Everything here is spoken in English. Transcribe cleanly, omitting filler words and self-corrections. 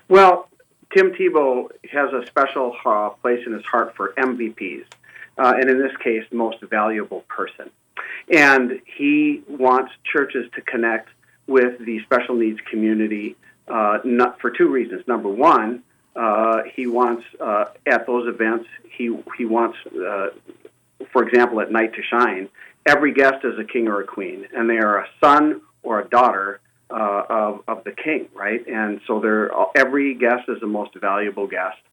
Well, Tim Tebow has a special place in his heart for MVPs, and in this case, most valuable person. And he wants churches to connect with the special needs community not for two reasons. Number one, he wants at those events, he wants, for example, at Night to Shine, every guest is a king or a queen, and they are a son or a daughter of the king, right? And so every guest is the most valuable guest.